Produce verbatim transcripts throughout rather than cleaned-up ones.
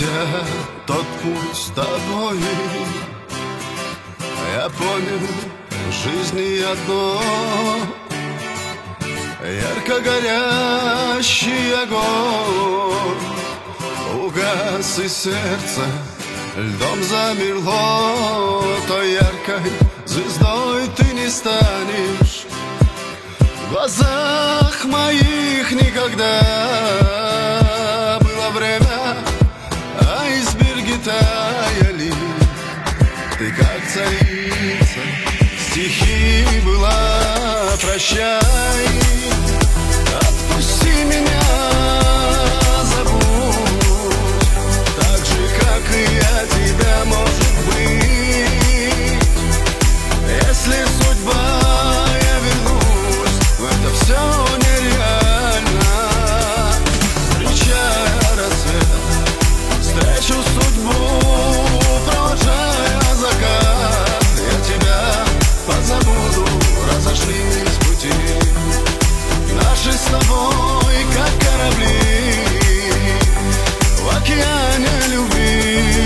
Пройдя тот путь с тобой, я понял, в жизни одно: ярко горящий огонь угас, и сердце льдом замерло. Той яркой звездой ты не станешь в глазах моих никогда. Было время, айсберги таяли, ты как царица стихи была. Прощай, отпусти меня, забудь, так же, как и я тебя, может быть. Если судьба, я вернусь, но это все нереально. Встречая рассвет, встречу судьбу, провожая закат, я тебя позабуду, разошлись пути наши с тобой, как корабли в океане любви.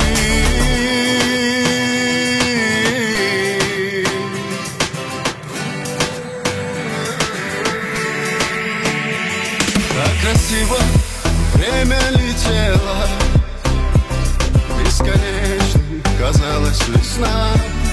Так красиво время летело, бесконечной казалась весна.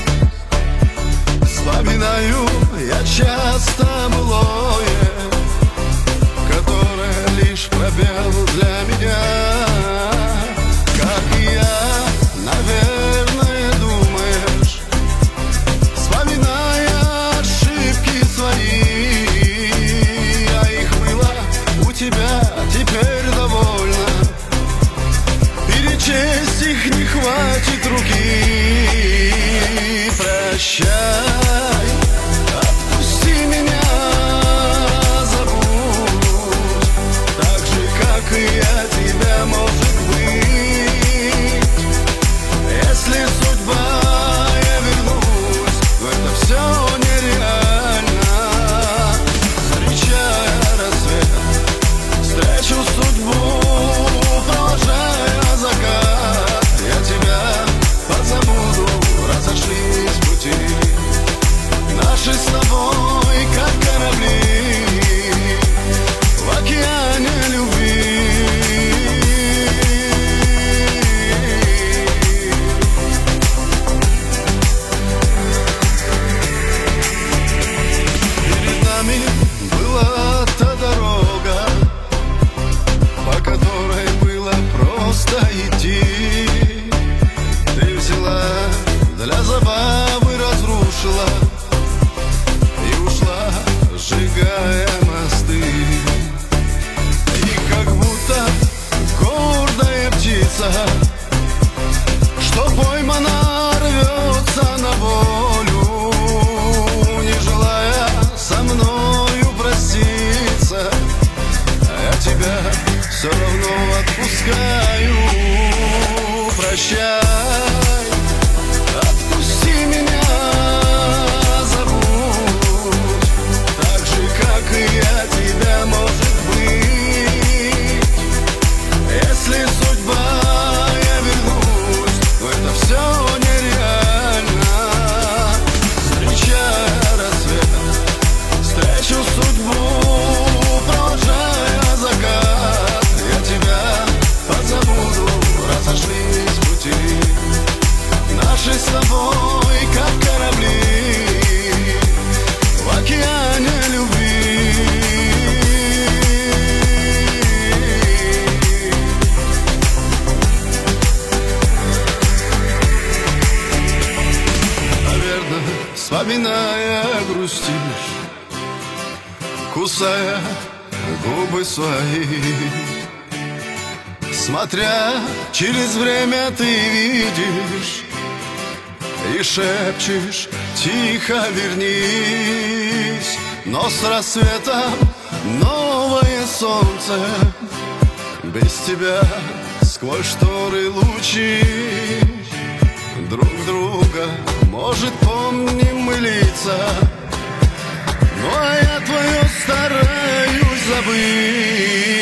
Вспоминаю я часто былое, которое лишь пробел для меня. Как и я, наверное, думаешь, вспоминая ошибки свои. А их было у тебя теперь довольно, перечесть их не хватит руки. Прощай, отпусти меня, забудь, так же, как и я тебя, может быть. Если судьба, я вернусь, но это все нереально. Встречая рассвет, встречу судьбу, провожая закат, я тебя позабуду, разошлись пути наши с тобой, как корабли в океане любви. Перед нами была та дорога, по которой было просто идти. Ты взяла для забавы, разрушила и ушла, сжигая мосты. И как будто гордая птица, что поймана, рвется на волю, не желая со мною проститься. А я тебя все равно отпускаю. Прощай, отпусти меня, забудь, так же, как и я тебя, может быть. Если судьба, я вернусь, но это все нереально. Встречая рассвет, встречу судьбу, провожая закат, я тебя позабуду, разошлись пути наши с тобой, как корабли в океане любви. Наверное, вспоминая, грустишь, кусая губы свои. Смотря через время, ты видишь и шепчешь тихо: вернись. Но с рассветом новое солнце, без тебя сквозь шторы лучи друг друга, может, помним мы лица, но я твое стараюсь забыть.